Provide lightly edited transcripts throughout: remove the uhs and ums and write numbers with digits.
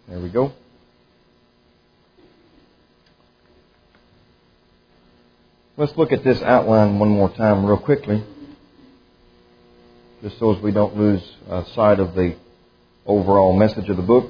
There we go. Let's look at this outline one more time real quickly, just so as we don't lose sight of the overall message of the book.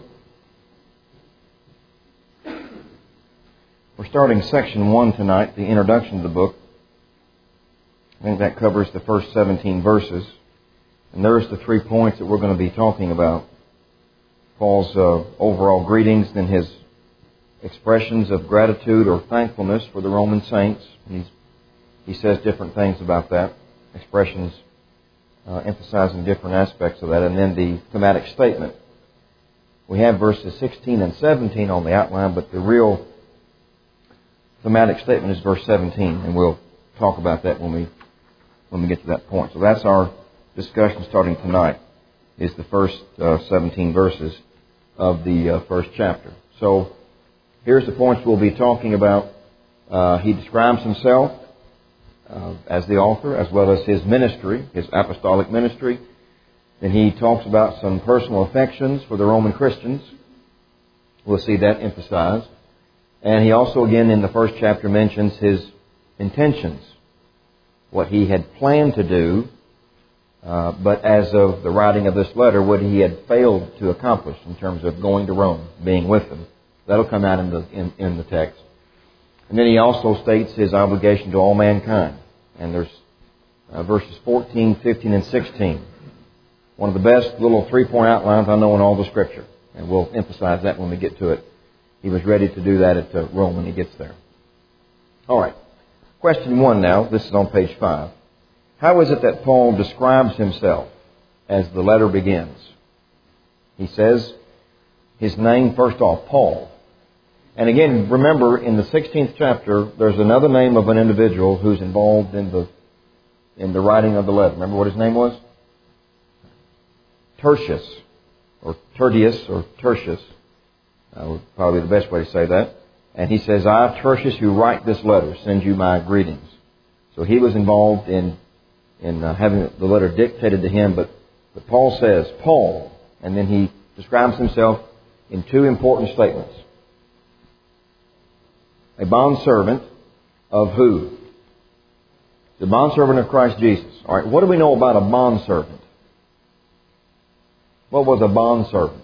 We're starting section 1 tonight, the introduction to the book. I think that covers the first 17 verses. And there's the 3 points that we're going to be talking about. Paul's overall greetings, then his expressions of gratitude or thankfulness for the Roman saints. He says different things about that, expressions emphasizing different aspects of that, and then the thematic statement. We have verses 16 and 17 on the outline, but the real thematic statement is verse 17, and we'll talk about that when we get to that point. So that's our discussion starting tonight, is the first 17 verses of the first chapter. So here's the points we'll be talking about. He describes himself as the author, as well as his ministry, his apostolic ministry. Then he talks about some personal affections for the Roman Christians. We'll see that emphasized. And he also, again, in the first chapter, mentions his intentions, what he had planned to do, but as of the writing of this letter, what he had failed to accomplish in terms of going to Rome, being with them. That'll come out in the text. And then he also states his obligation to all mankind. And there's verses 14, 15, and 16. One of the best little 3-point outlines I know in all the Scripture. And we'll emphasize that when we get to it. He was ready to do that at Rome when he gets there. All right. Question 1 now. This is on page 5. How is it that Paul describes himself as the letter begins? He says his name, first off, Paul. And again, remember, in the 16th chapter, there's another name of an individual who's involved in the writing of the letter. Remember what his name was? Tertius, or Tertius, or Tertius. Would probably be the best way to say that. And he says, I, Tertius, who write this letter, send you my greetings. So he was involved in having the letter dictated to him. But Paul says, Paul, and then he describes himself in 2 important statements. A bondservant of who? The bondservant of Christ Jesus. All right, what do we know about a bondservant? What was a bondservant?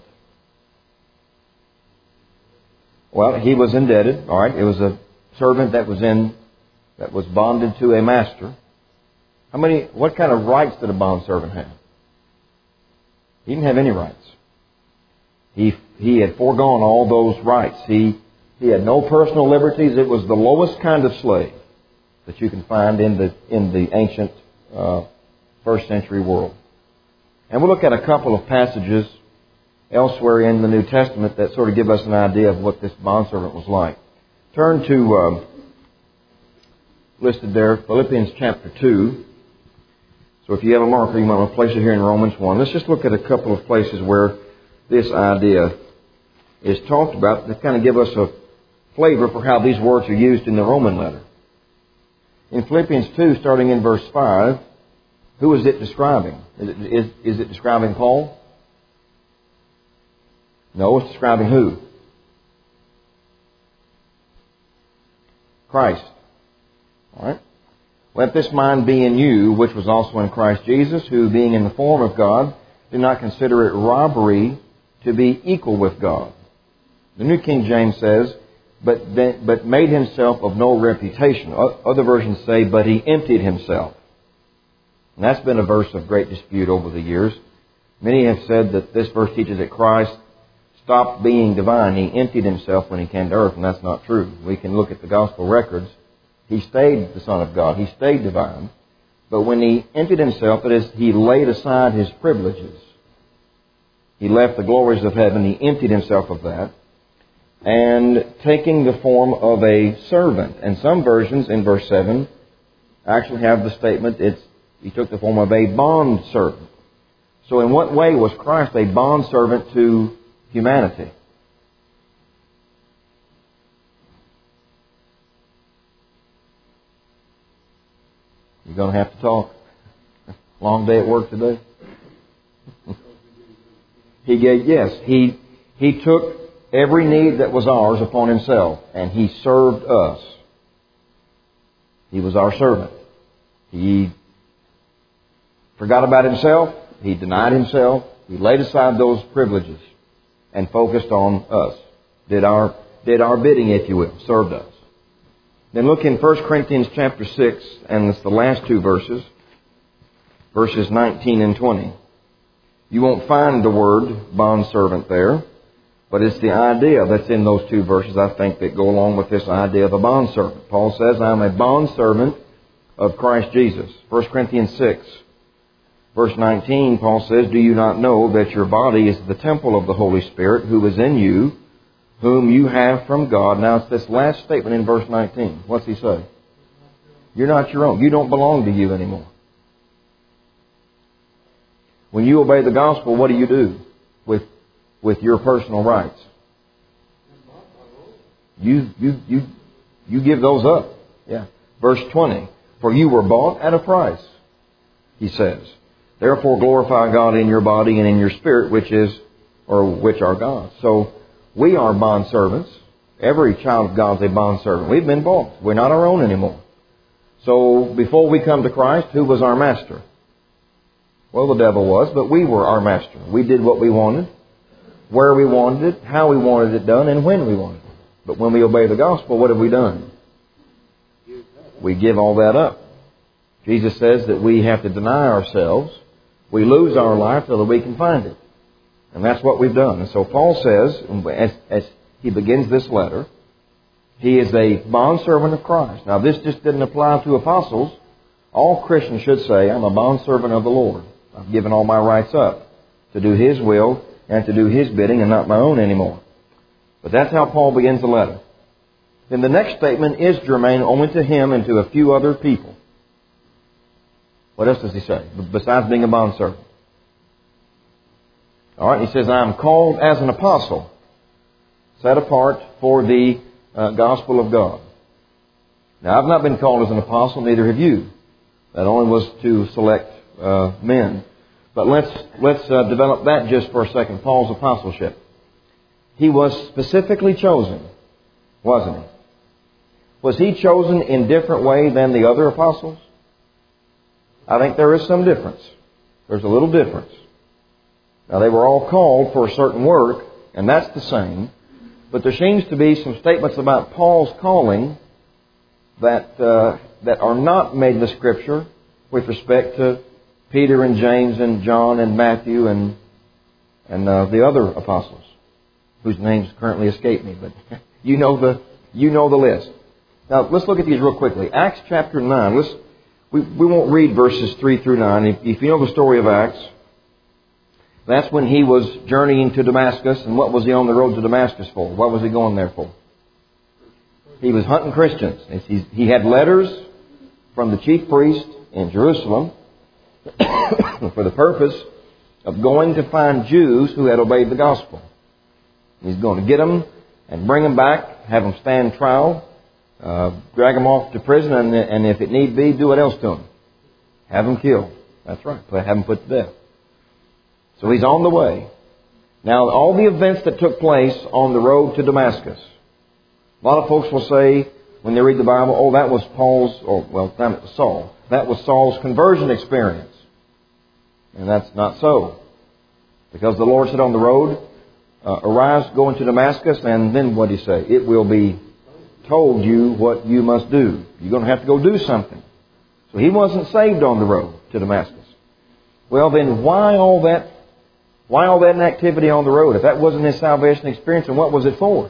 Well, he was indebted. All right, it was a servant that was bonded to a master. What kind of rights did a bondservant have? He didn't have any rights. He had foregone all those rights. He had no personal liberties. It was the lowest kind of slave that you can find in the ancient first century world. And we'll look at a couple of passages elsewhere in the New Testament that sort of give us an idea of what this bondservant was like. Turn to, listed there, Philippians chapter 2. So if you have a marker, you might want to place it here in Romans 1. Let's just look at a couple of places where this idea is talked about that kind of give us a flavor for how these words are used in the Roman letter. In Philippians 2, starting in verse 5, who is it describing? Is it describing Paul? No, it's describing who? Christ. All right. Let this mind be in you, which was also in Christ Jesus, who, being in the form of God, did not consider it robbery to be equal with God. The New King James says, but made himself of no reputation. Other versions say, but he emptied himself. And that's been a verse of great dispute over the years. Many have said that this verse teaches that Christ stopped being divine. He emptied himself when he came to earth, and that's not true. We can look at the gospel records. He stayed the Son of God. He stayed divine. But when he emptied himself, that is, he laid aside his privileges. He left the glories of heaven. He emptied himself of that. And taking the form of a servant. And some versions in verse 7 actually have the statement, he took the form of a bondservant. So in what way was Christ a bondservant to humanity? You're going to have to talk. Long day at work today. He took every need that was ours upon Himself, and He served us. He was our servant. He forgot about Himself. He denied Himself. He laid aside those privileges and focused on us. Did our bidding, if you will. Served us. Then look in 1 Corinthians chapter 6, and it's the last two verses. Verses 19 and 20. You won't find the word bondservant there, but it's the idea that's in those two verses, I think, that go along with this idea of a bondservant. Paul says, I'm a bondservant of Christ Jesus. 1 Corinthians 6, verse 19, Paul says, do you not know that your body is the temple of the Holy Spirit who is in you, whom you have from God? Now it's this last statement in verse 19. What's he say? You're not your own. You don't belong to you anymore. When you obey the gospel, what do you do with your personal rights? You give those up. Yeah. Verse 20. For you were bought at a price, he says. Therefore glorify God in your body and in your spirit, which are God's. So we are bondservants. Every child of God is a bondservant. We've been bought. We're not our own anymore. So before we come to Christ, who was our master? Well, the devil was, but we were our master. We did what we wanted, where we wanted it, how we wanted it done, and when we wanted it. But when we obey the gospel, what have we done? We give all that up. Jesus says that we have to deny ourselves. We lose our life so that we can find it. And that's what we've done. And so Paul says, as he begins this letter, he is a bondservant of Christ. Now, this just didn't apply to apostles. All Christians should say, I'm a bondservant of the Lord. I've given all my rights up to do His will and to do His bidding and not my own anymore. But that's how Paul begins the letter. Then the next statement is germane only to him and to a few other people. What else does he say besides being a bondservant? All right, he says, I am called as an apostle, set apart for the gospel of God. Now, I've not been called as an apostle, neither have you. That only was to select men. But let's develop that just for a second. Paul's apostleship. He was specifically chosen, wasn't he? Was he chosen in different way than the other apostles? I think there is some difference. There's a little difference. Now, they were all called for a certain work, and that's the same. But there seems to be some statements about Paul's calling that are not made in the Scripture with respect to Peter and James and John and Matthew and the other apostles, whose names currently escape me. But you know the list. Now, let's look at these real quickly. Acts chapter 9. We won't read verses 3 through 9. If you know the story of Acts, that's when he was journeying to Damascus. And what was he on the road to Damascus for? What was he going there for? He was hunting Christians. He had letters from the chief priest in Jerusalem for the purpose of going to find Jews who had obeyed the gospel. He's going to get them and bring them back, have them stand trial, drag them off to prison, and if it need be, do what else to them? Have them killed. That's right. Have them put to death. So he's on the way. Now, all the events that took place on the road to Damascus, a lot of folks will say, when they read the Bible, oh, that was Saul. That was Saul's conversion experience. And that's not so. Because the Lord said on the road, arise, go into Damascus, and then what did He say? It will be told you what you must do. You're going to have to go do something. So he wasn't saved on the road to Damascus. Well, then why all that activity on the road? If that wasn't his salvation experience, then what was it for?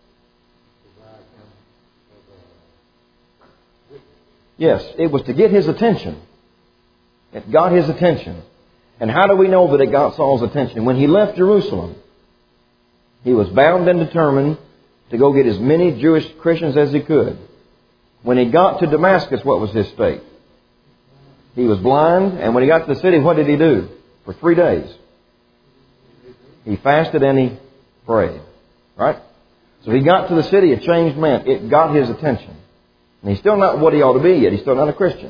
Yes, it was to get his attention. It got his attention. And how do we know that it got Saul's attention? When he left Jerusalem, he was bound and determined to go get as many Jewish Christians as he could. When he got to Damascus, what was his state? He was blind, and when he got to the city, what did he do? For 3 days, he fasted and he prayed. Right? So he got to the city a changed man. It got his attention. And he's still not what he ought to be yet. He's still not a Christian.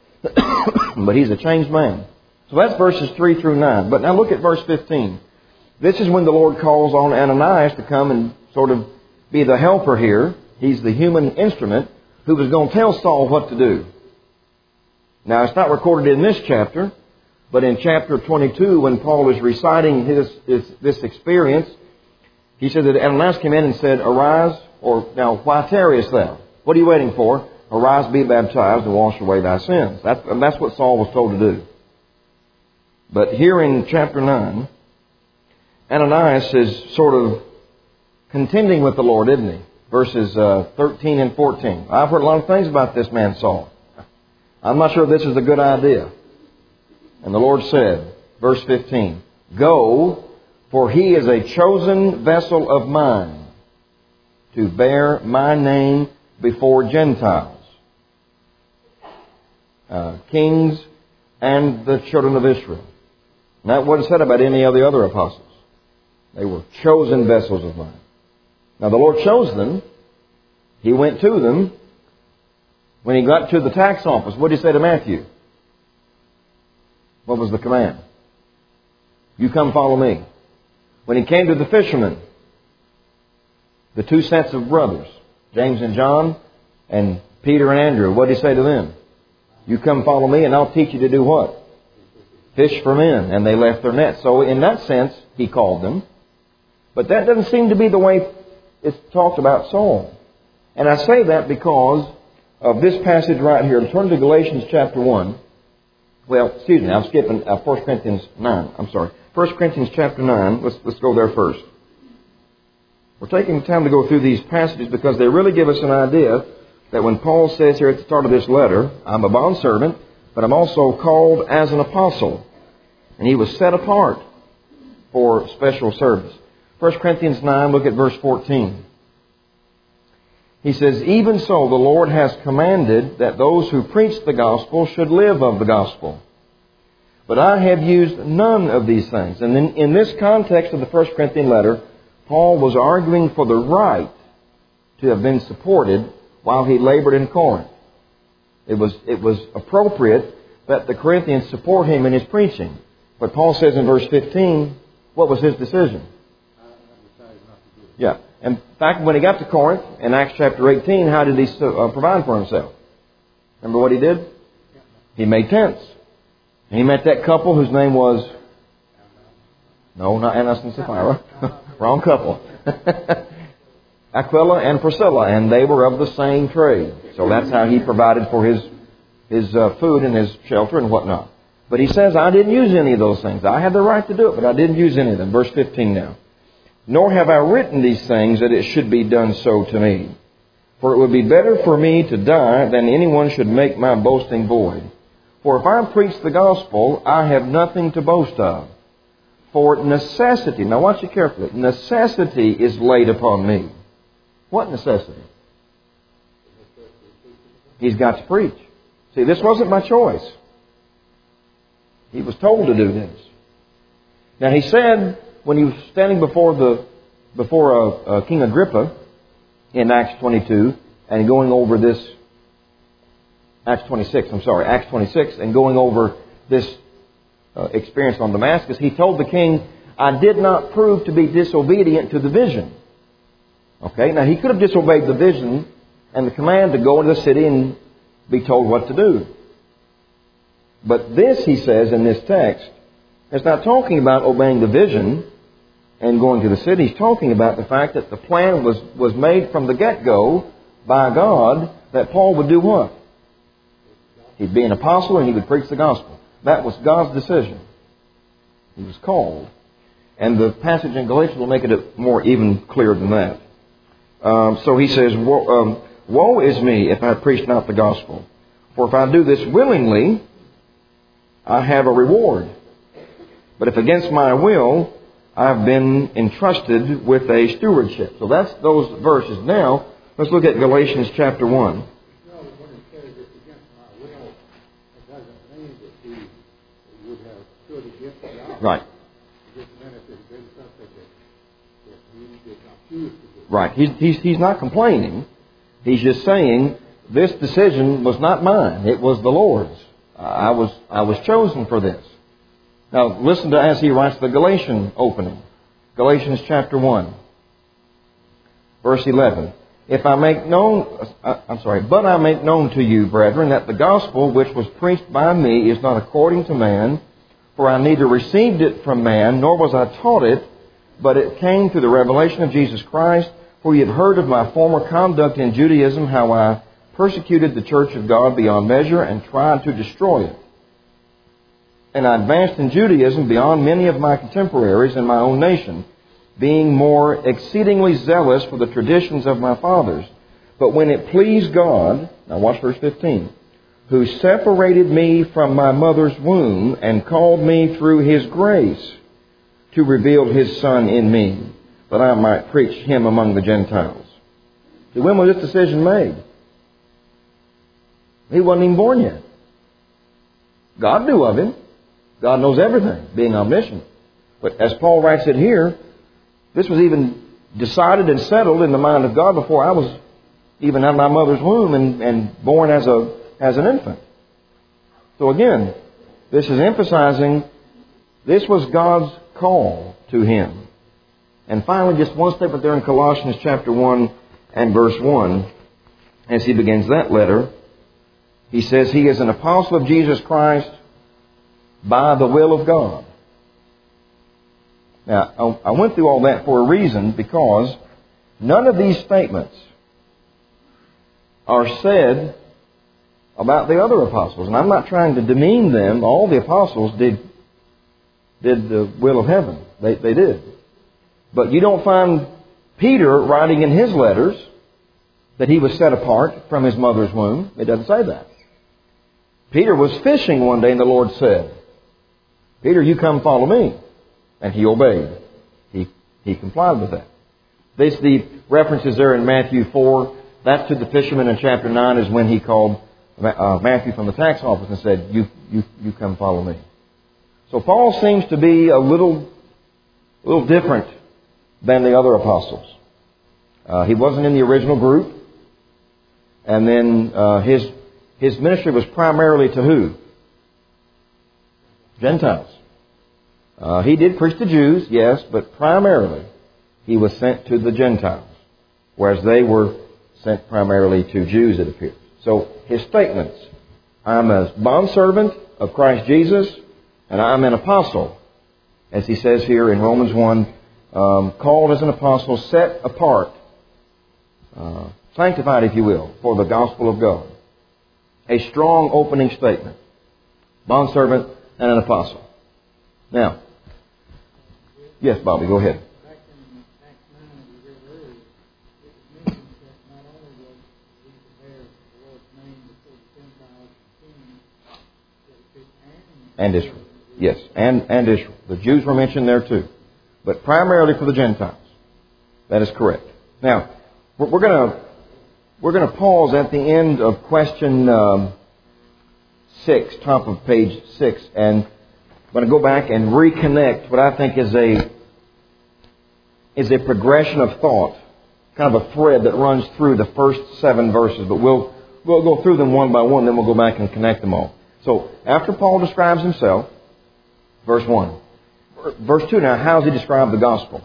But he's a changed man. So that's verses 3 through 9. But now look at verse 15. This is when the Lord calls on Ananias to come and sort of be the helper here. He's the human instrument who was going to tell Saul what to do. Now, it's not recorded in this chapter, but in chapter 22, when Paul is reciting this experience, he said that Ananias came in and said, "Arise, or now why tarriest thou? What are you waiting for? Arise, be baptized, and wash away thy sins." That's what Saul was told to do. But here in chapter 9, Ananias is sort of contending with the Lord, isn't he? Verses 13 and 14. I've heard a lot of things about this man Saul. I'm not sure this is a good idea. And the Lord said, verse 15, "Go, for he is a chosen vessel of mine to bear my name before Gentiles, kings, and the children of Israel." And that wasn't said about any of the other apostles. They were chosen vessels of mine. Now the Lord chose them. He went to them. When he got to the tax office, what did he say to Matthew? What was the command? "You come follow me." When he came to the fishermen, the two sets of brothers, James and John, and Peter and Andrew, what did he say to them? "You come follow me and I'll teach you to do what? Fish for men." And they left their nets. So in that sense, he called them. But that doesn't seem to be the way it's talked about Saul. And I say that because of this passage right here. Turn to Galatians chapter 1. Well, excuse me, I'm skipping 1 Corinthians 9. I'm sorry. 1 Corinthians chapter 9. Let's go there first. We're taking time to go through these passages because they really give us an idea that when Paul says here at the start of this letter, "I'm a bondservant, but I'm also called as an apostle." And he was set apart for special service. 1 Corinthians 9, look at verse 14. He says, "Even so, the Lord has commanded that those who preach the gospel should live of the gospel. But I have used none of these things." And then in this context of the 1 Corinthian letter, Paul was arguing for the right to have been supported while he labored in Corinth. It was appropriate that the Corinthians support him in his preaching. But Paul says in verse 15, what was his decision? Yeah. In fact, when he got to Corinth, in Acts chapter 18, how did he provide for himself? Remember what he did? He made tents. And he met that couple whose name was... No, not Ananias and Sapphira. Wrong couple. Aquila and Priscilla. And they were of the same trade. So that's how he provided for his food and his shelter and whatnot. But he says, I didn't use any of those things. I had the right to do it, but I didn't use any of them. Verse 15 now. "Nor have I written these things that it should be done so to me. For it would be better for me to die than anyone should make my boasting void. For if I preach the gospel, I have nothing to boast of. For necessity," now watch it carefully, "necessity is laid upon me." What necessity? He's got to preach. See, this wasn't my choice. He was told to do this. Now he said, when he was standing before King Agrippa in Acts 22 and going over this, Acts 26, and going over this experience on Damascus, he told the king, "I did not prove to be disobedient to the vision." Okay, now he could have disobeyed the vision and the command to go into the city and be told what to do. But this, he says in this text, is not talking about obeying the vision and going to the city. He's talking about the fact that the plan was made from the get-go by God that Paul would do what? He'd be an apostle and he would preach the gospel. That was God's decision. He was called. And the passage in Galatians will make it more even clear than that. So he says, "Woe is me if I preach not the gospel. For if I do this willingly, I have a reward. But if against my will, I've been entrusted with a stewardship." So that's those verses. Now, let's look at Galatians chapter 1. Right. Right. He's not complaining. He's just saying, this decision was not mine. It was the Lord's. I was chosen for this. Now, listen to as he writes the Galatian opening. Galatians chapter 1, verse 11. But I make known to you, brethren, that the gospel which was preached by me is not according to man, for I neither received it from man, nor was I taught it, but it came through the revelation of Jesus Christ. For ye have heard of my former conduct in Judaism, how I persecuted the church of God beyond measure and tried to destroy it. And I advanced in Judaism beyond many of my contemporaries in my own nation, being more exceedingly zealous for the traditions of my fathers. But when it pleased God, now watch verse 15, who separated me from my mother's womb and called me through His grace to reveal His Son in me, that I might preach Him among the Gentiles. See, when was this decision made? He wasn't even born yet. God knew of him. God knows everything, being omniscient. But as Paul writes it here, this was even decided and settled in the mind of God before I was even out of my mother's womb and born as an infant. So again, this is emphasizing this was God's call to him. And finally, just one statement there in Colossians chapter 1 and verse 1, as he begins that letter, he says, he is an apostle of Jesus Christ by the will of God. Now, I went through all that for a reason, because none of these statements are said about the other apostles. And I'm not trying to demean them. All the apostles did the will of heaven. They did. But you don't find Peter writing in his letters that he was set apart from his mother's womb. It doesn't say that. Peter was fishing one day and the Lord said, Peter, you come follow me. And he obeyed. He complied with that. The references there in Matthew 4, that's to the fisherman in chapter 9, is when he called Matthew from the tax office and said, you come follow me. So Paul seems to be a little different than the other apostles. He wasn't in the original group. And then his ministry was primarily to who? Gentiles. He did preach to Jews, yes, but primarily he was sent to the Gentiles, whereas they were sent primarily to Jews, it appears. So his statements, I'm a bondservant of Christ Jesus, and I'm an apostle, as he says here in Romans 1, called as an apostle, set apart, sanctified, if you will, for the gospel of God. A strong opening statement. Bondservant and an apostle. Now, yes, Bobby, go ahead. Back in Acts 9, we read earlier, it was mentioned that not only was he prepared the Lord's name before the Gentiles and kings, and Israel. Yes, and Israel. The Jews were mentioned there too. But primarily for the Gentiles. That is correct. Now, we're going to pause at the end of question 6, top of page 6, and I'm going to go back and reconnect what I think is a progression of thought, kind of a thread that runs through the first 7 verses. But we'll go through them one by one, then we'll go back and connect them all. So, after Paul describes himself, verse 1. Verse 2 now, how does he describe the gospel?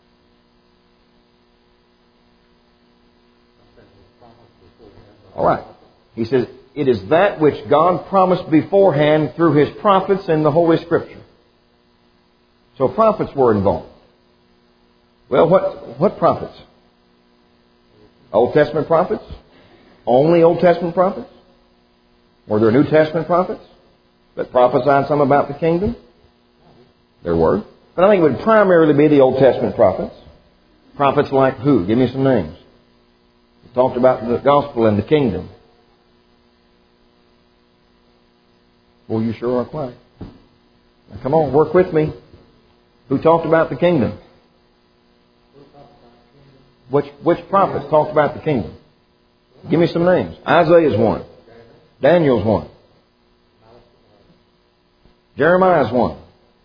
All right. He says, it is that which God promised beforehand through His prophets in the Holy Scripture. So prophets were involved. Well, what prophets? Old Testament prophets? Only Old Testament prophets? Were there New Testament prophets that prophesied some about the kingdom? There were. But I think it would primarily be the Old Testament prophets. Prophets like who? Give me some names. We talked about the gospel and the kingdom. Well, you sure are quiet. Now, come on, work with me. Who talked about the kingdom? Which prophets talked about the kingdom? Give me some names. Isaiah's one. Daniel's one. Jeremiah's one.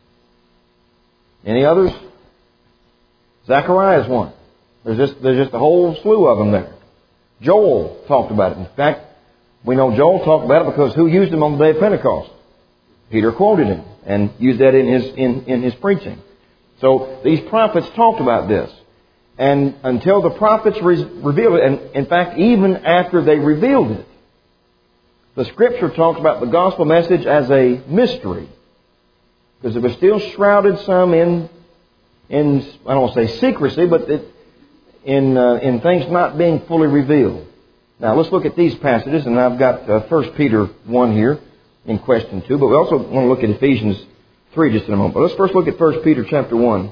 Any others? Zechariah's one. There's just a whole slew of them there. Joel talked about it. In fact, we know Joel talked about it because who used him on the day of Pentecost? Peter quoted him and used that in his preaching. So these prophets talked about this. And until the prophets revealed it, and in fact, even after they revealed it, the Scripture talks about the gospel message as a mystery. Because it was still shrouded some in I don't want to say secrecy, but in things not being fully revealed. Now let's look at these passages, and I've got 1 Peter 1 here in question 2, but we also want to look at Ephesians 3 just in a moment. But let's first look at 1 Peter chapter 1.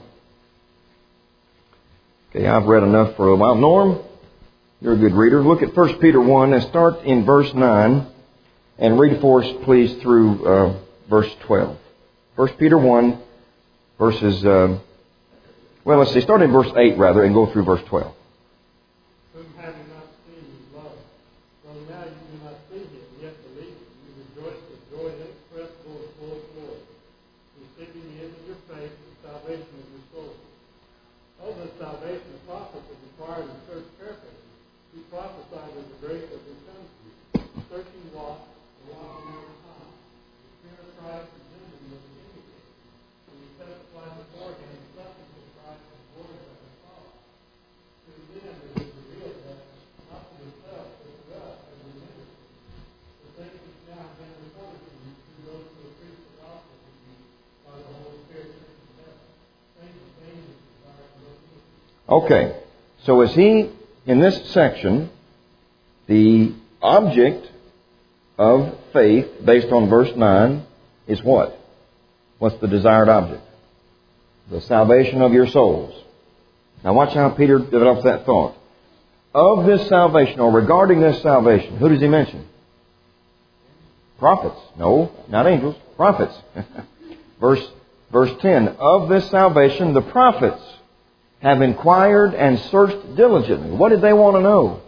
Okay, I've read enough for a while. Norm, you're a good reader. Look at 1 Peter 1 and start in verse 9 and read for us, please, through verse 12. 1 Peter 1, verses, start in verse 8 rather and go through verse 12. Whom having not seen you love, though now you do not see him, yet believe him, you rejoice with joy inexpressible and full of glory, receiving the end of your faith, the salvation of your souls. Of the salvation the prophets have inquired and searched carefully, who prophesied of the grace that will come to you, searching what, and walking all the time. The Spirit of Christ is in them with the indicator, and we testify beforehand the sufferings of Christ and the glory that will follow. To them it is revealed that, not to themselves, but to us as we minister, the things which now have been reported to you through those who have preached the gospel to you by the Holy Spirit sent from heaven. Things of things which desire to look into. Okay, so as in this section, the object of faith, based on verse 9, is what? What's the desired object? The salvation of your souls. Now watch how Peter develops that thought. Of this salvation, or regarding this salvation, who does he mention? Prophets. No, not angels. Prophets. Verse 10. Of this salvation, the prophets have inquired and searched diligently. What did they want to know?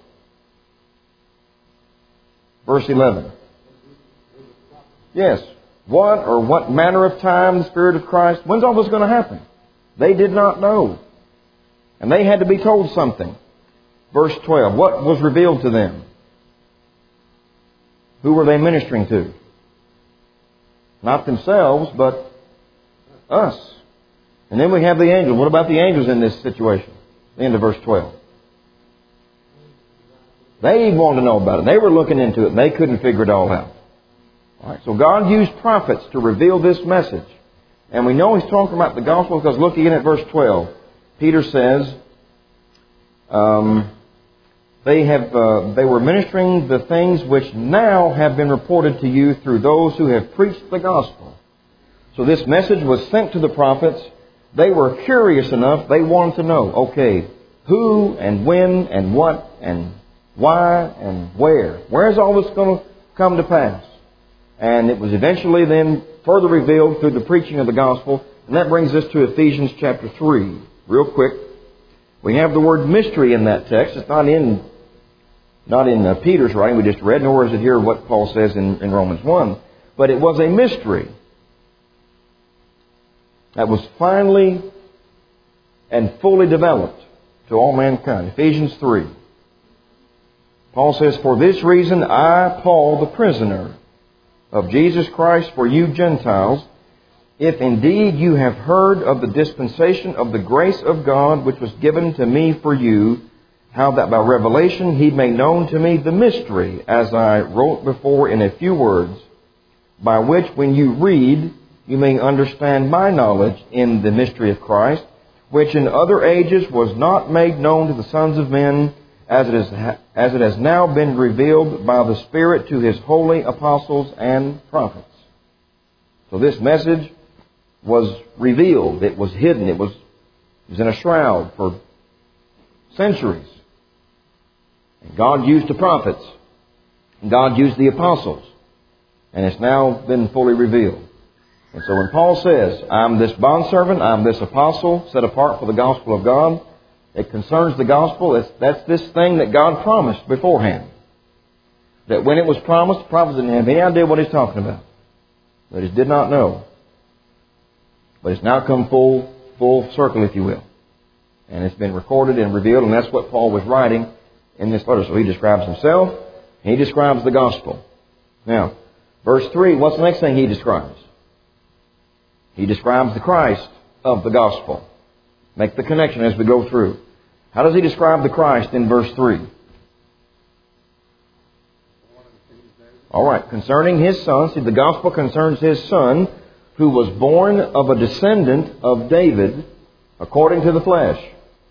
Verse 11. Yes. What manner of time the Spirit of Christ? When's all this going to happen? They did not know. And they had to be told something. Verse 12. What was revealed to them? Who were they ministering to? Not themselves, but us. And then we have the angels. What about the angels in this situation? The end of verse 12. They wanted to know about it. They were looking into it, and they couldn't figure it all out. All right, so God used prophets to reveal this message. And we know He's talking about the gospel because look again at verse 12. Peter says, they were ministering the things which now have been reported to you through those who have preached the gospel. So this message was sent to the prophets. They were curious enough. They wanted to know, okay, who and when and what and why and where. Where is all this going to come to pass? And it was eventually then further revealed through the preaching of the gospel. And that brings us to Ephesians chapter 3. Real quick. We have the word mystery in that text. It's not in Peter's writing we just read, nor is it here what Paul says in Romans 1. But it was a mystery that was finally and fully developed to all mankind. Ephesians 3. Paul says, "For this reason I, Paul, the prisoner of Jesus Christ for you Gentiles, if indeed you have heard of the dispensation of the grace of God which was given to me for you, how that by revelation He made known to me the mystery, as I wrote before in a few words, by which when you read, you may understand my knowledge in the mystery of Christ, which in other ages was not made known to the sons of men, as it has now been revealed by the Spirit to His holy apostles and prophets." So this message was revealed. It was hidden. It was in a shroud for centuries. And God used the prophets. And God used the apostles. And it's now been fully revealed. And so when Paul says, "I'm this bondservant, I'm this apostle, set apart for the gospel of God," it concerns the gospel. That's this thing that God promised beforehand. That when it was promised, the prophets didn't have any idea what He's talking about. They just did not know. But it's now come full circle, if you will. And it's been recorded and revealed, and that's what Paul was writing in this letter. So he describes himself, and he describes the gospel. Now, verse 3, what's the next thing he describes? He describes the Christ of the gospel. Make the connection as we go through. How does he describe the Christ in verse 3? All right, concerning His Son. See, the Gospel concerns His Son, who was born of a descendant of David according to the flesh.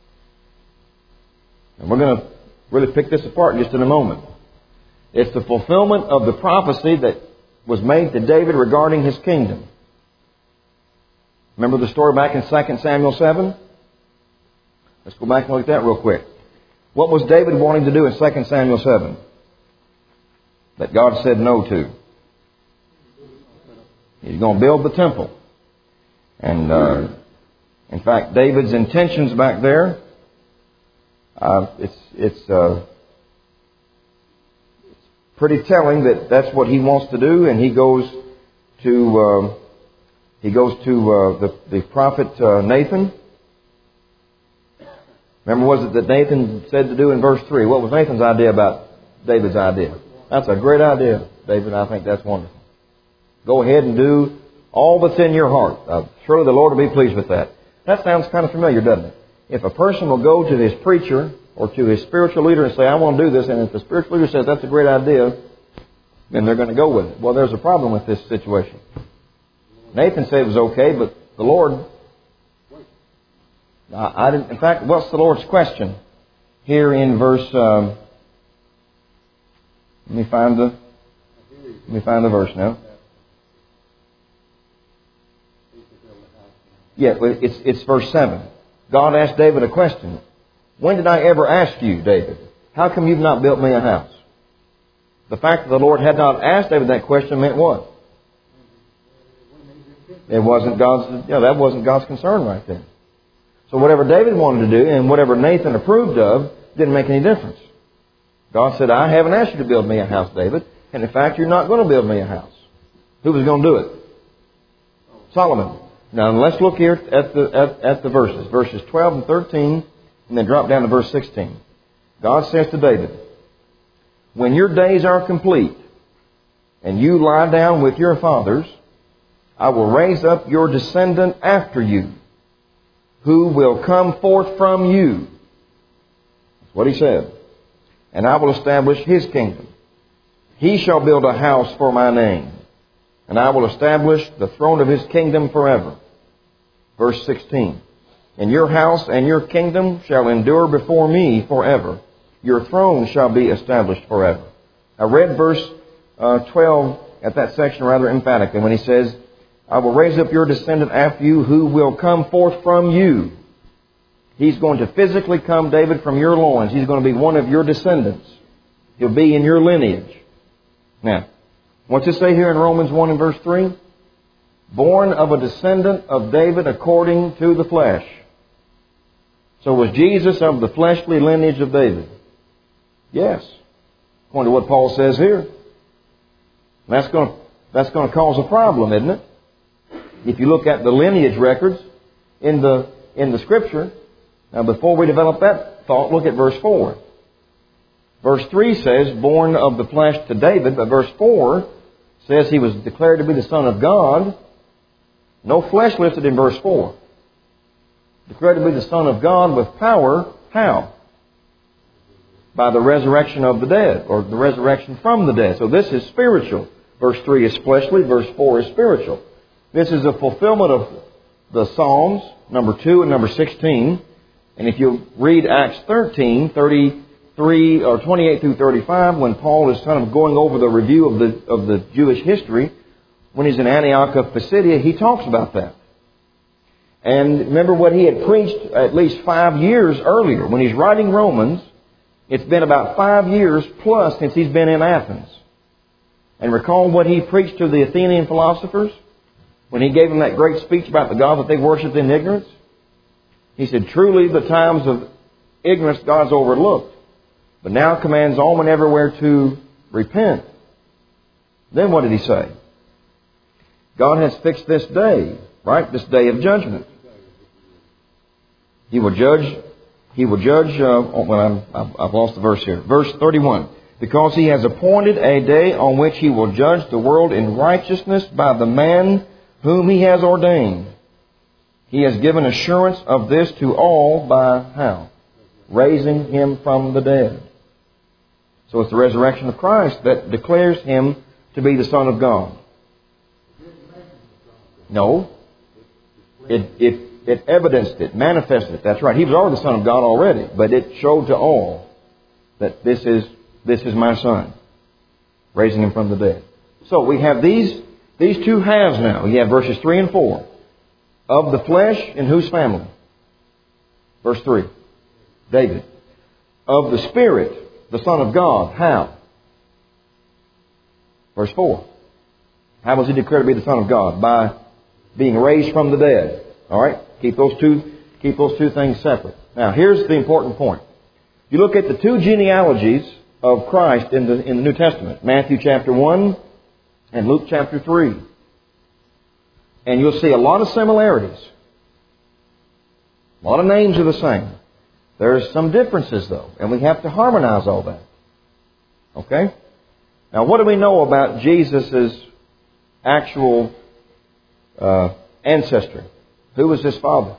And we're going to really pick this apart just in a moment. It's the fulfillment of the prophecy that was made to David regarding his kingdom. Remember the story back in 2 Samuel 7? Let's go back and look at that real quick. What was David wanting to do in 2 Samuel 7 that God said no to? He's going to build the temple. And in fact, David's intentions back there, it's pretty telling that that's what he wants to do. And he goes to the prophet Nathan. Remember, was it that Nathan said to do in verse 3? What was Nathan's idea about David's idea? That's a great idea, David. I think that's wonderful. Go ahead and do all that's in your heart. Surely the Lord will be pleased with that. That sounds kind of familiar, doesn't it? If a person will go to his preacher or to his spiritual leader and say, I want to do this, and if the spiritual leader says that's a great idea, then they're going to go with it. Well, there's a problem with this situation. Nathan said it was okay, but the Lord... In fact, what's the Lord's question here in verse... let me find the verse now. Yeah, it's verse 7. God asked David a question. When did I ever ask you, David? How come you've not built me a house? The fact that the Lord had not asked David that question meant what? It wasn't that wasn't God's concern right there. So whatever David wanted to do and whatever Nathan approved of didn't make any difference. God said, I haven't asked you to build me a house, David. And in fact, you're not going to build me a house. Who was going to do it? Solomon. Now let's look here at the verses. Verses 12 and 13, and then drop down to verse 16. God says to David, when your days are complete, and you lie down with your fathers, I will raise up your descendant after you, who will come forth from you. That's what he said. And I will establish his kingdom. He shall build a house for my name, and I will establish the throne of his kingdom forever. Verse 16. And your house and your kingdom shall endure before me forever. Your throne shall be established forever. I read verse 12 at that section rather emphatically when he says, I will raise up your descendant after you who will come forth from you. He's going to physically come, David, from your loins. He's going to be one of your descendants. He'll be in your lineage. Now, what's it say here in Romans 1 and verse 3? Born of a descendant of David according to the flesh. So was Jesus of the fleshly lineage of David? Yes. According to what Paul says here. That's going to cause a problem, isn't it? If you look at the lineage records in the Scripture. Now, before we develop that thought, look at verse 4. Verse 3 says, born of the flesh to David. But verse 4 says he was declared to be the Son of God. No flesh listed in verse 4. Declared to be the Son of God with power. How? By the resurrection of the dead, or the resurrection from the dead. So this is spiritual. Verse 3 is fleshly. Verse 4 is spiritual. This is a fulfillment of the Psalms, number 2 and number 16. And if you read Acts 13, 33 or 28 through 35, when Paul is kind of going over the review of the Jewish history, when he's in Antioch of Pisidia, he talks about that. And remember what he had preached at least 5 years earlier. When he's writing Romans, it's been about 5 years plus since he's been in Athens. And recall what he preached to the Athenian philosophers when he gave them that great speech about the God that they worshipped in ignorance. He said, truly the times of ignorance God's overlooked, but now commands all men everywhere to repent. Then what did he say? God has fixed this day, right? This day of judgment. He will judge. I've lost the verse here. Verse 31. Because he has appointed a day on which he will judge the world in righteousness by the man whom he has ordained. He has given assurance of this to all by how? Raising Him from the dead. So it's the resurrection of Christ that declares Him to be the Son of God. No. It evidenced it, manifested it. That's right. He was already the Son of God already, but it showed to all that this is my Son, raising Him from the dead. So we have these two halves now. We have verses 3 and 4. Of the flesh, in whose family? Verse 3. David. Of the Spirit, the Son of God. How? Verse 4. How was He declared to be the Son of God? By being raised from the dead. All right? Keep those two things separate. Now, here's the important point. You look at the two genealogies of Christ in the New Testament, Matthew chapter 1 and Luke chapter 3. And you'll see a lot of similarities. A lot of names are the same. There's some differences, though, and we have to harmonize all that. Okay? Now, what do we know about Jesus' actual ancestry? Who was His father?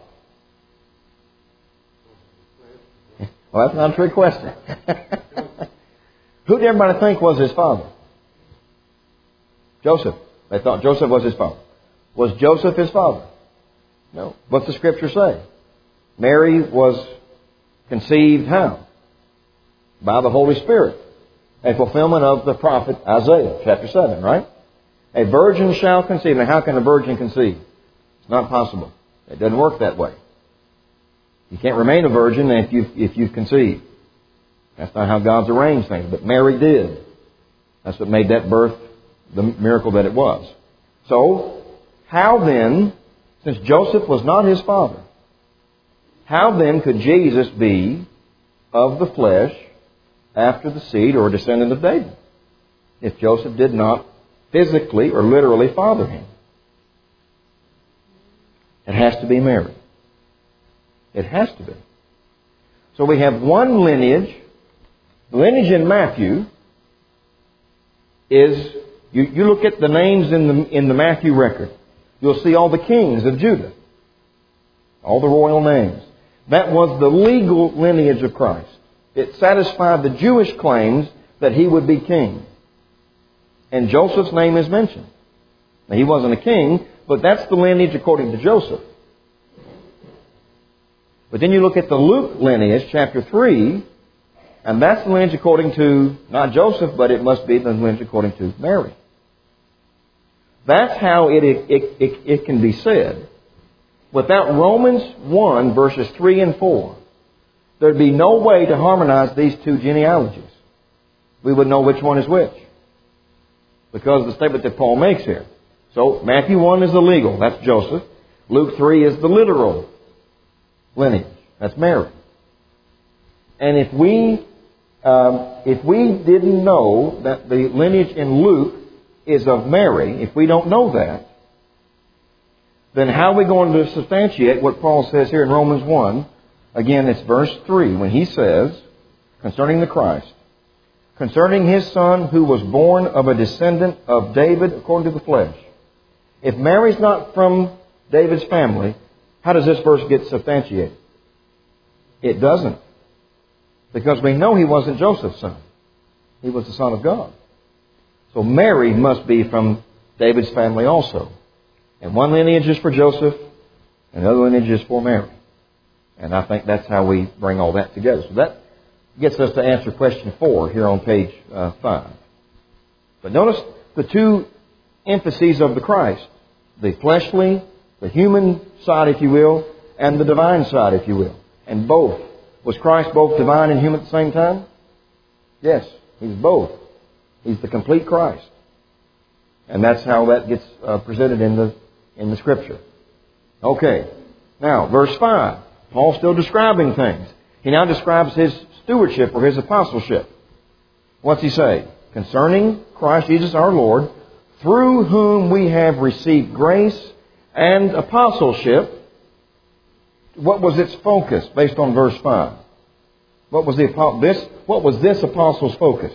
Well, that's not a trick question. Who did everybody think was His father? Joseph. They thought Joseph was His father. Was Joseph His father? No. What's the Scripture say? Mary was conceived how? By the Holy Spirit. A fulfillment of the prophet Isaiah, chapter 7, right? A virgin shall conceive. Now, how can a virgin conceive? It's not possible. It doesn't work that way. You can't remain a virgin if you've conceived. That's not how God's arranged things. But Mary did. That's what made that birth the miracle that it was. So, how then, since Joseph was not his father, how then could Jesus be of the flesh after the seed or descendant of David, if Joseph did not physically or literally father him? It has to be Mary. It has to be. So we have one lineage. The lineage in Matthew is, you look at the names in the Matthew record. You'll see all the kings of Judah. All the royal names. That was the legal lineage of Christ. It satisfied the Jewish claims that He would be king. And Joseph's name is mentioned. Now, he wasn't a king, but that's the lineage according to Joseph. But then you look at the Luke lineage, chapter 3, and that's the lineage according to, not Joseph, but it must be the lineage according to Mary. That's how it can be said. Without Romans 1, verses 3 and 4, there'd be no way to harmonize these two genealogies. We would know which one is which, because of the statement that Paul makes here. So, Matthew 1 is the legal. That's Joseph. Luke 3 is the literal lineage. That's Mary. And if we didn't know that the lineage in Luke is of Mary, if we don't know that, then how are we going to substantiate what Paul says here in Romans 1? Again, it's verse 3, when he says, concerning the Christ, concerning His Son who was born of a descendant of David according to the flesh. If Mary's not from David's family, how does this verse get substantiated? It doesn't. Because we know He wasn't Joseph's son. He was the Son of God. So Mary must be from David's family also. And one lineage is for Joseph, and the other lineage is for Mary. And I think that's how we bring all that together. So that gets us to answer question 4 here on page 5. But notice the two emphases of the Christ. The fleshly, the human side, if you will, and the divine side, if you will. And both. Was Christ both divine and human at the same time? Yes, He's both. He's the complete Christ. And that's how that gets presented in the Scripture. Okay. Now, verse 5. Paul's still describing things. He now describes His stewardship or His apostleship. What's he say? Concerning Christ Jesus our Lord, through whom we have received grace and apostleship. What was its focus based on verse 5? What was this apostle's focus?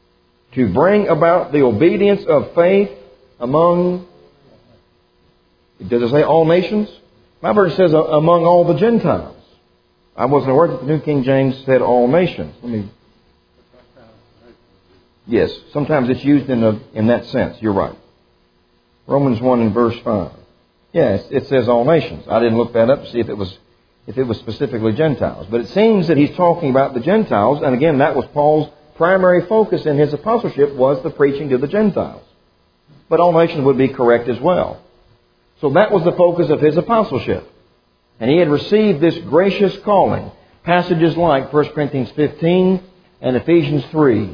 To bring about the obedience of faith among Does it say all nations? My version says among all the Gentiles. I wasn't aware that the New King James said all nations. Yes, sometimes it's used in that sense. You're right. Romans 1 and verse 5. Yes, it says all nations. I didn't look that up to see if it was specifically Gentiles. But it seems that he's talking about the Gentiles, and again, that was Paul's primary focus in his apostleship, was the preaching to the Gentiles. But all nations would be correct as well. So that was the focus of his apostleship. And he had received this gracious calling. Passages like 1 Corinthians 15 and Ephesians 3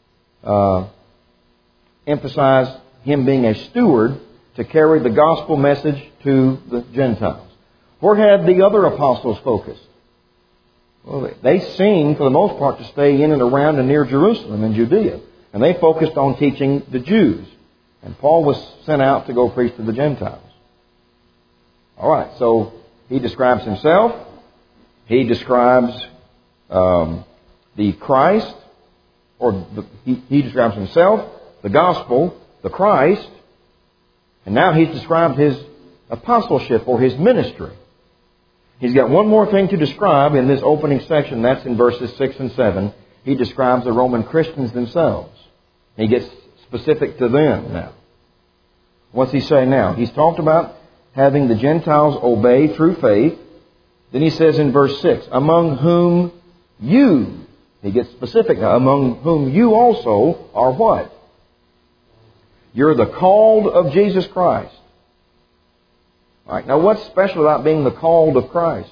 emphasize him being a steward to carry the gospel message to the Gentiles. Where had the other apostles focused? Well, they seemed, for the most part, to stay in and around and near Jerusalem and Judea. And they focused on teaching the Jews. And Paul was sent out to go preach to the Gentiles. All right, so he describes himself. He describes the Christ, he describes himself, the gospel, the Christ, and now he's described his apostleship or his ministry. He's got one more thing to describe in this opening section. That's in verses 6 and 7. He describes the Roman Christians themselves. He gets specific to them now. What's he say now? He's talked about having the Gentiles obey through faith. Then he says in verse 6, among whom you, he gets specific now, among whom you also are what? You're the called of Jesus Christ. All right, now what's special about being the called of Christ?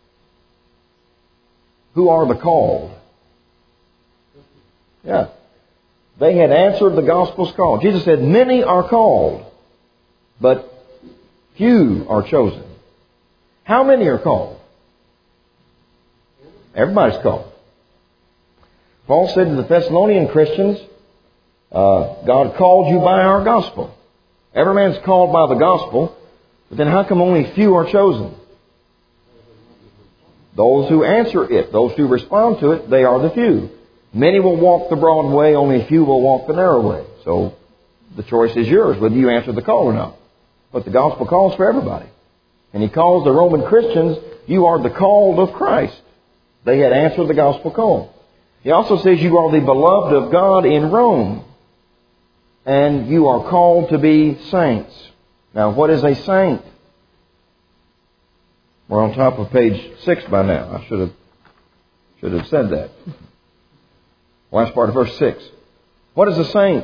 Who are the called? Yeah. They had answered the gospel's call. Jesus said, many are called, but few are chosen. How many are called? Everybody's called. Paul said to the Thessalonian Christians, God called you by our gospel. Every man's called by the gospel, but then how come only few are chosen? Those who answer it, those who respond to it, they are the few. Many will walk the broad way, only few will walk the narrow way. So the choice is yours, whether you answer the call or not. But the gospel calls for everybody. And he calls the Roman Christians, you are the called of Christ. They had answered the gospel call. He also says you are the beloved of God in Rome. And you are called to be saints. Now, what is a saint? We're on top of page 6 by now. I should have said that. Last part of verse 6. What is a saint?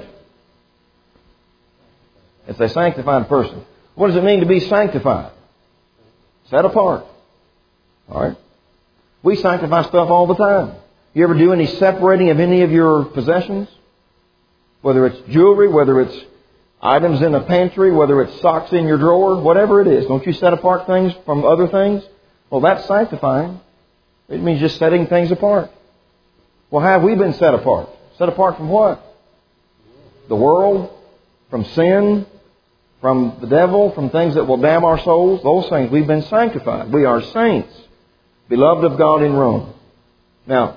It's a sanctified person. What does it mean to be sanctified? Set apart. All right? We sanctify stuff all the time. You ever do any separating of any of your possessions? Whether it's jewelry, whether it's items in a pantry, whether it's socks in your drawer, whatever it is. Don't you set apart things from other things? Well, that's sanctifying. It means just setting things apart. Well, how have we been set apart? Set apart from what? The world, from sin, from the devil, from things that will damn our souls. Those things. We've been sanctified. We are saints, beloved of God in Rome. Now,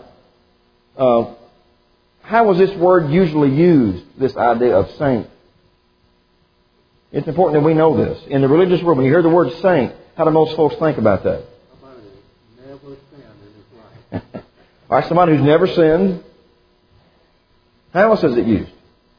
how was this word usually used, this idea of saint? It's important that we know this. In the religious world, when you hear the word saint, how do most folks think about that? Somebody who's never sinned in his life. All right, somebody who's never sinned. How else is it used?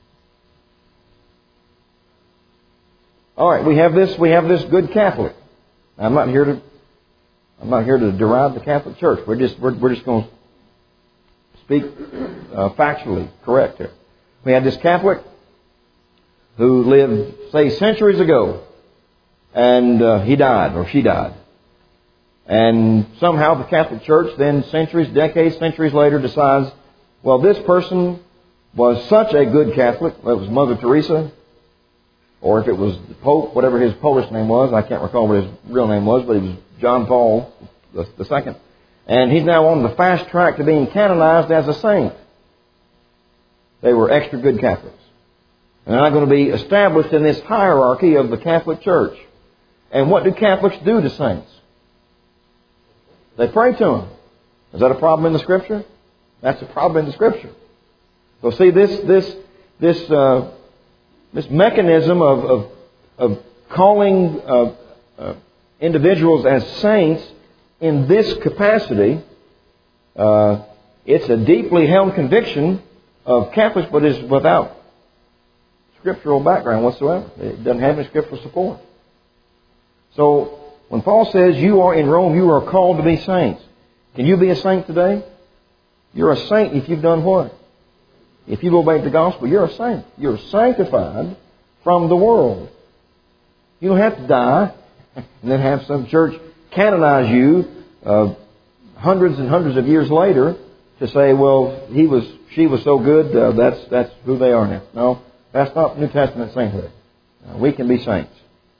All right, we have this good Catholic. I'm not here to deride the Catholic Church. We're just going to speak factually correct here. We had this Catholic who lived, say, centuries ago, and he died, or she died. And somehow the Catholic Church then decades, centuries later decides, well, this person was such a good Catholic, it was Mother Teresa, or if it was the Pope, whatever his Polish name was, I can't recall what his real name was, but he was John Paul II. And he's now on the fast track to being canonized as a saint. They were extra good Catholics. And they're not going to be established in this hierarchy of the Catholic Church. And what do Catholics do to saints? They pray to them. Is that a problem in the Scripture? That's a problem in the Scripture. So see, this mechanism of calling individuals as saints in this capacity, it's a deeply held conviction of Catholics, but is without scriptural background whatsoever. It doesn't have any scriptural support. So, when Paul says you are in Rome, you are called to be saints. Can you be a saint today? You're a saint if you've done what? If you've obeyed the gospel, you're a saint. You're sanctified from the world. You don't have to die and then have some church canonize you hundreds and hundreds of years later to say, well, she was so good, that's who they are now. No, that's not New Testament sainthood. We can be saints.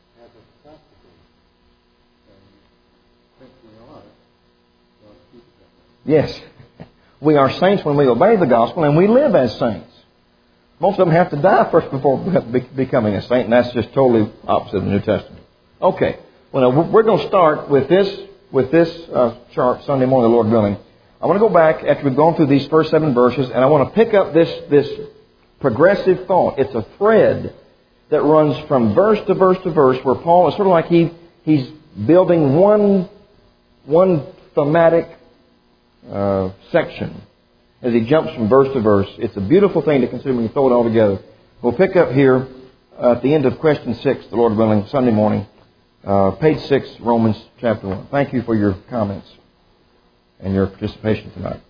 Yes. We are saints when we obey the gospel, and we live as saints. Most of them have to die first before becoming a saint, and that's just totally opposite of the New Testament. Okay. Well, now, we're going to start with this chart Sunday morning, the Lord willing. I want to go back after we've gone through these first 7 verses, and I want to pick up this progressive thought. It's a thread that runs from verse to verse to verse, where Paul is sort of like he's building one thematic section as he jumps from verse to verse. It's a beautiful thing to consider when you throw it all together. We'll pick up here at the end of question 6, the Lord willing, Sunday morning, page 6, Romans chapter 1. Thank you for your comments and your participation tonight.